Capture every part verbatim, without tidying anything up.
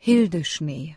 Hildeschnee.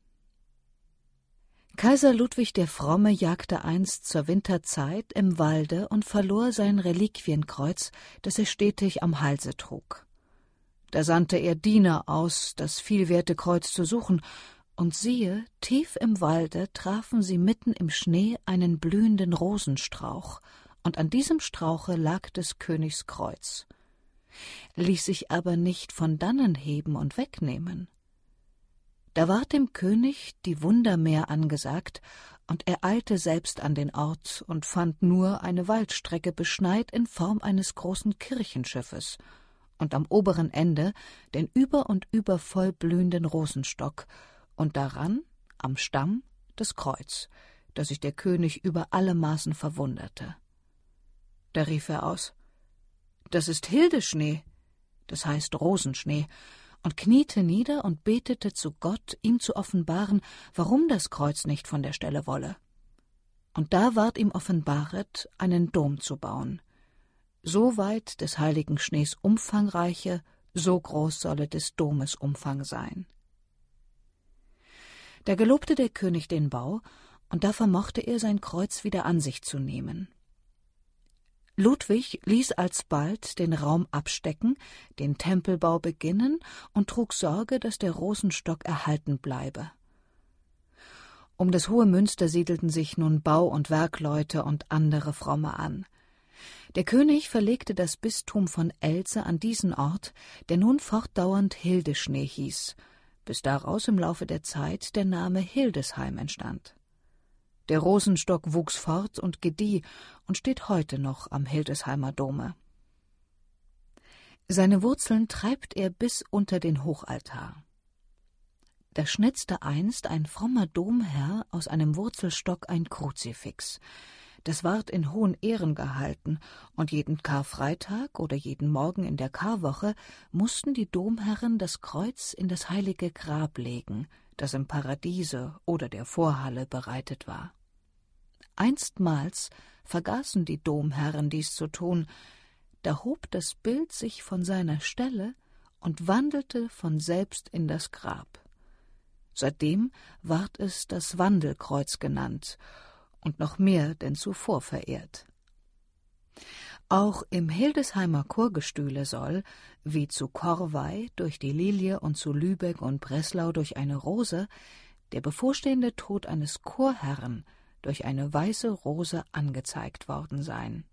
Kaiser Ludwig der Fromme jagte einst zur Winterzeit im Walde und verlor sein Reliquienkreuz, das er stetig am Halse trug. Da sandte er Diener aus, das vielwerte Kreuz zu suchen, und siehe, tief im Walde trafen sie mitten im Schnee einen blühenden Rosenstrauch, und an diesem Strauche lag des Königs Kreuz. Ließ sich aber nicht von dannen heben und wegnehmen. Da ward dem König die Wundermehr angesagt, und er eilte selbst an den Ort und fand nur eine Waldstrecke beschneit in Form eines großen Kirchenschiffes, und am oberen Ende den über und über voll blühenden Rosenstock, und daran, am Stamm, das Kreuz, dass sich der König über alle Maßen verwunderte. Da rief er aus: »Das ist Hildeschnee«, das heißt Rosenschnee, und kniete nieder und betete zu Gott, ihm zu offenbaren, warum das Kreuz nicht von der Stelle wolle. Und da ward ihm offenbaret, einen Dom zu bauen. So weit des heiligen Schnees Umfang reiche, so groß solle des Domes Umfang sein. Da gelobte der König den Bau, und da vermochte er sein Kreuz wieder an sich zu nehmen. Ludwig ließ alsbald den Raum abstecken, den Tempelbau beginnen und trug Sorge, dass der Rosenstock erhalten bleibe. Um das hohe Münster siedelten sich nun Bau- und Werkleute und andere Fromme an. Der König verlegte das Bistum von Elze an diesen Ort, der nun fortdauernd Hildeschnee hieß, bis daraus im Laufe der Zeit der Name Hildesheim entstand. Der Rosenstock wuchs fort und gedieh und steht heute noch am Hildesheimer Dome. Seine Wurzeln treibt er bis unter den Hochaltar. Da schnitzte einst ein frommer Domherr aus einem Wurzelstock ein Kruzifix. Das ward in hohen Ehren gehalten, und jeden Karfreitag oder jeden Morgen in der Karwoche mussten die Domherren das Kreuz in das heilige Grab legen, das im Paradiese oder der Vorhalle bereitet war. Einstmals vergaßen die Domherren dies zu tun, da hob das Bild sich von seiner Stelle und wandelte von selbst in das Grab. Seitdem ward es das Wandelkreuz genannt und noch mehr denn zuvor verehrt. Auch im Hildesheimer Chorgestühle soll, wie zu Korvey durch die Lilie und zu Lübeck und Breslau durch eine Rose, der bevorstehende Tod eines Chorherren durch eine weiße Rose angezeigt worden sein.